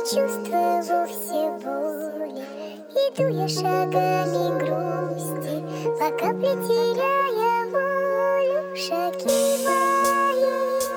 чувствую вовсе боли. Иду я шагами грусти, по капле теряя волю. Шаги мои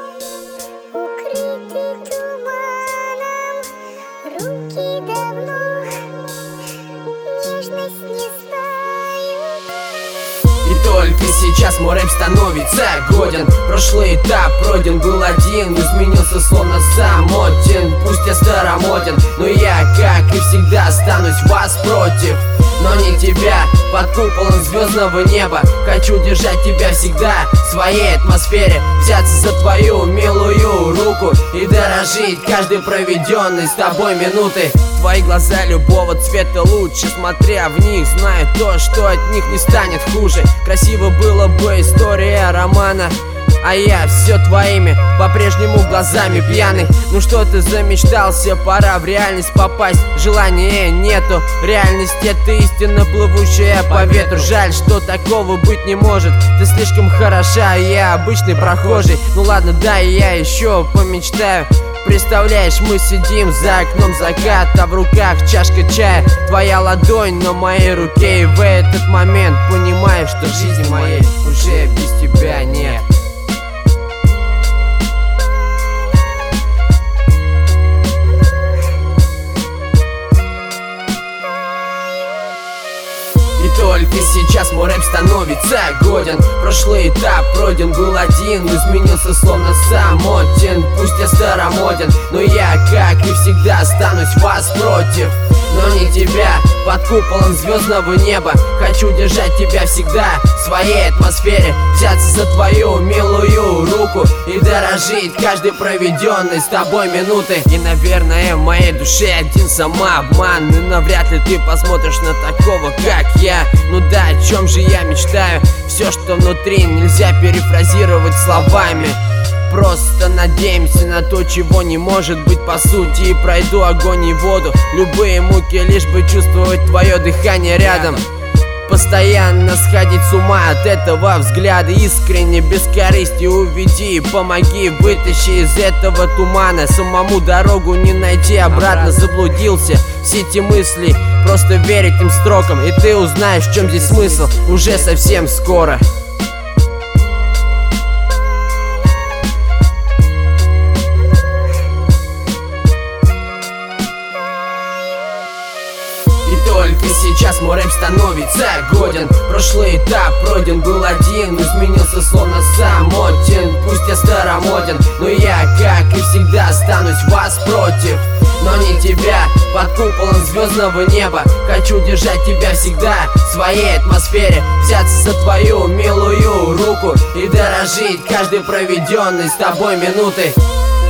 укрыты туманом, руки давно нежность не знают. И только сейчас мой рэп становится годен. Прошлый этап пройден был один, изменился словно самотен. Пусть я старомоден, но я, как и всегда, останусь вас против. Но не тебя, под куполом звездного неба. Хочу держать тебя всегда в своей атмосфере, взяться за твою милую руку и дорожить каждой проведенной с тобой минуты. Твои глаза любого цвета лучше, смотря в них, знаю то, что от них не станет хуже. Красиво было бы история романа, а я все твоими по-прежнему глазами пьяный. Ну что ты замечтался, пора в реальность попасть. Желания нету, реальность это истина, плывущая по ветру. Жаль, что такого быть не может. Ты слишком хороша, я обычный прохожий. Ну ладно, да, я еще помечтаю. Представляешь, мы сидим за окном закат, а в руках чашка чая. Твоя ладонь на моей руке, и в этот момент понимаю, что жизни моей уже без тебя нет. И только сейчас мой рэп становится годен. Прошлый этап пройден был один, изменился словно самотен. Пусть я старомоден, но я, как и всегда, останусь вас против. Но не тебя, под куполом звездного неба. Хочу держать тебя всегда в своей атмосфере, взяться за твою милую руку и дорожить каждой проведенной с тобой минуты. И, наверное, в моей душе один самообман, и навряд ли ты посмотришь на такого, как я. Ну да, о чем же я мечтаю? Все, что внутри, нельзя перефразировать словами. Просто надеемся на то, чего не может быть по сути. И пройду огонь и воду, любые муки, лишь бы чувствовать твое дыхание рядом. Постоянно сходить с ума от этого взгляда. Искренне, без корысти уведи, помоги, вытащи из этого тумана. Самому дорогу не найти, обратно заблудился в сети мыслей. Просто верь этим строкам, и ты узнаешь, в чем здесь смысл уже совсем скоро. Только сейчас мой рэп становится годен. Прошлый этап пройден был один, изменился словно самотен. Пусть я старомоден, но я, как и всегда, останусь вас против. Но не тебя, под куполом звездного неба. Хочу держать тебя всегда в своей атмосфере, взяться за твою милую руку и дорожить каждой проведенной с тобой минуты.